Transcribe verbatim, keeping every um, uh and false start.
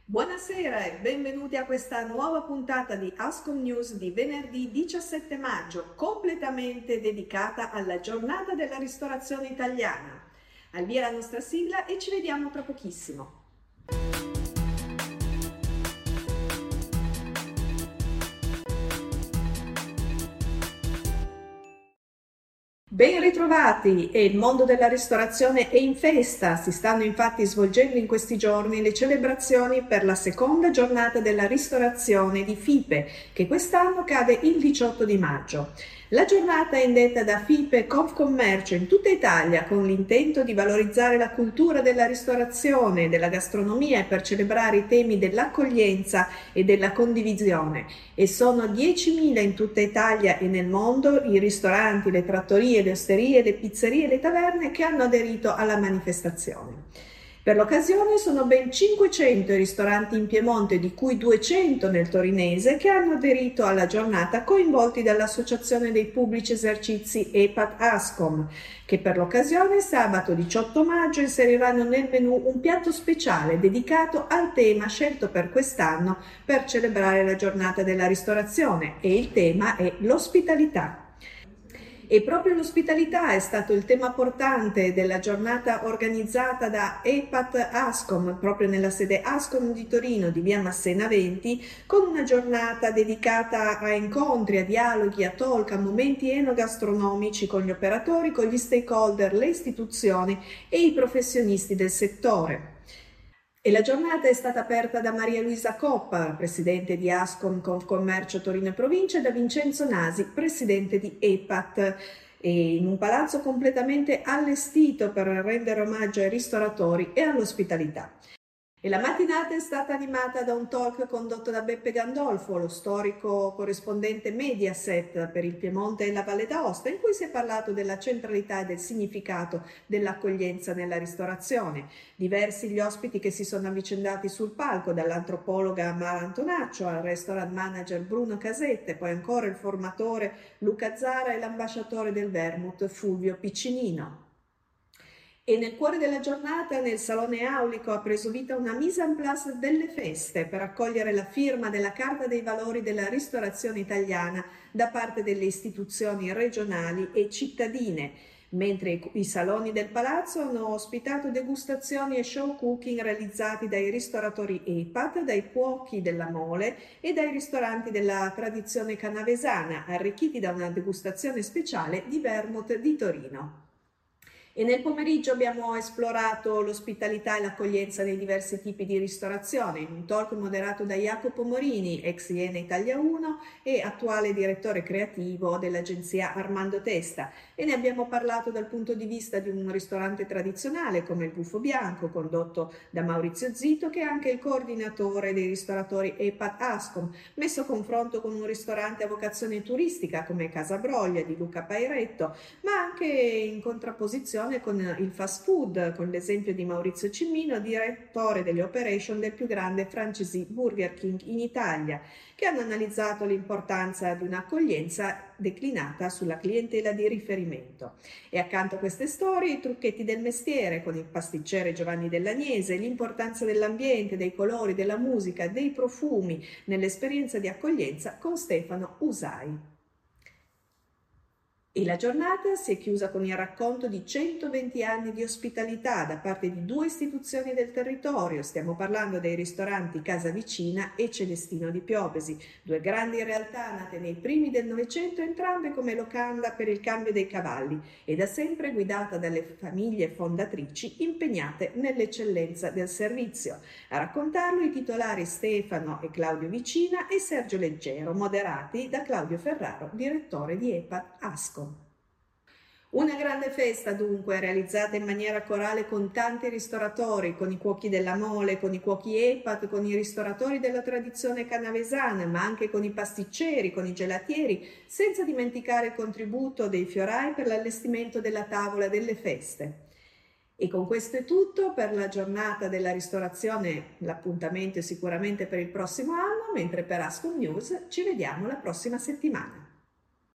Buonasera e benvenuti a questa nuova puntata di Ascom News di venerdì diciassette maggio, completamente dedicata alla giornata della ristorazione italiana. Al via la nostra sigla e ci vediamo tra pochissimo. Ben ritrovati! E il mondo della ristorazione è in festa. Si stanno infatti svolgendo in questi giorni le celebrazioni per la seconda giornata della ristorazione di FIPE, che quest'anno cade il diciotto di maggio. La giornata è indetta da FIPE Confcommercio in tutta Italia con l'intento di valorizzare la cultura della ristorazione e della gastronomia e per celebrare i temi dell'accoglienza e della condivisione. E sono diecimila in tutta Italia e nel mondo i ristoranti, le trattorie, le osterie, le pizzerie e le taverne che hanno aderito alla manifestazione. Per l'occasione sono ben cinquecento i ristoranti in Piemonte, di cui duecento nel torinese, che hanno aderito alla giornata, coinvolti dall'Associazione dei Pubblici Esercizi E P A T Ascom, che per l'occasione sabato diciotto maggio inseriranno nel menù un piatto speciale dedicato al tema scelto per quest'anno per celebrare la giornata della ristorazione, e il tema è l'ospitalità. E proprio l'ospitalità è stato il tema portante della giornata organizzata da E P A T Ascom, proprio nella sede Ascom di Torino di via Massena venti, con una giornata dedicata a incontri, a dialoghi, a talk, a momenti enogastronomici con gli operatori, con gli stakeholder, le istituzioni e i professionisti del settore. E la giornata è stata aperta da Maria Luisa Coppa, presidente di Ascom Confcommercio Torino e Provincia, e da Vincenzo Nasi, presidente di E P A T, e in un palazzo completamente allestito per rendere omaggio ai ristoratori e all'ospitalità. E la mattinata è stata animata da un talk condotto da Beppe Gandolfo, lo storico corrispondente Mediaset per il Piemonte e la Valle d'Aosta, in cui si è parlato della centralità e del significato dell'accoglienza nella ristorazione. Diversi gli ospiti che si sono avvicendati sul palco, dall'antropologa Mara Antonaccio al restaurant manager Bruno Casette, poi ancora il formatore Luca Zara e l'ambasciatore del Vermouth Fulvio Piccinino. E nel cuore della giornata, nel Salone Aulico, ha preso vita una mise en place delle feste per accogliere la firma della Carta dei Valori della Ristorazione Italiana da parte delle istituzioni regionali e cittadine, mentre i, i saloni del palazzo hanno ospitato degustazioni e show cooking realizzati dai ristoratori E P A T, dai cuochi della Mole e dai ristoranti della tradizione canavesana, arricchiti da una degustazione speciale di Vermouth di Torino. E nel pomeriggio abbiamo esplorato l'ospitalità e l'accoglienza nei diversi tipi di ristorazione, in un talk moderato da Jacopo Morini, ex Iene Italia uno e attuale direttore creativo dell'agenzia Armando Testa, e ne abbiamo parlato dal punto di vista di un ristorante tradizionale come il Buffo Bianco, condotto da Maurizio Zito, che è anche il coordinatore dei ristoratori E P A T Ascom, messo a confronto con un ristorante a vocazione turistica come Casa Broglia di Luca Pairetto, ma anche in contrapposizione con il fast food, con l'esempio di Maurizio Cimino, direttore delle operation del più grande franchisee Burger King in Italia, che hanno analizzato l'importanza di un'accoglienza declinata sulla clientela di riferimento. E accanto a queste storie i trucchetti del mestiere con il pasticcere Giovanni Dell'Agnese, l'importanza dell'ambiente, dei colori, della musica, dei profumi nell'esperienza di accoglienza con Stefano Usai. E la giornata si è chiusa con il racconto di centoventi anni di ospitalità da parte di due istituzioni del territorio. Stiamo parlando dei ristoranti Casa Vicina e Celestino di Piovesi, due grandi realtà nate nei primi del Novecento, entrambe come locanda per il cambio dei cavalli e da sempre guidata dalle famiglie fondatrici impegnate nell'eccellenza del servizio. A raccontarlo i titolari Stefano e Claudio Vicina e Sergio Leggero, moderati da Claudio Ferraro, direttore di E P A T Ascom. Una grande festa dunque, realizzata in maniera corale con tanti ristoratori, con i cuochi della Mole, con i cuochi E P A T, con i ristoratori della tradizione canavesana, ma anche con i pasticceri, con i gelatieri, senza dimenticare il contributo dei fiorai per l'allestimento della tavola delle feste. E con questo è tutto per la giornata della ristorazione. L'appuntamento è sicuramente per il prossimo anno, mentre per Ascom News ci vediamo la prossima settimana.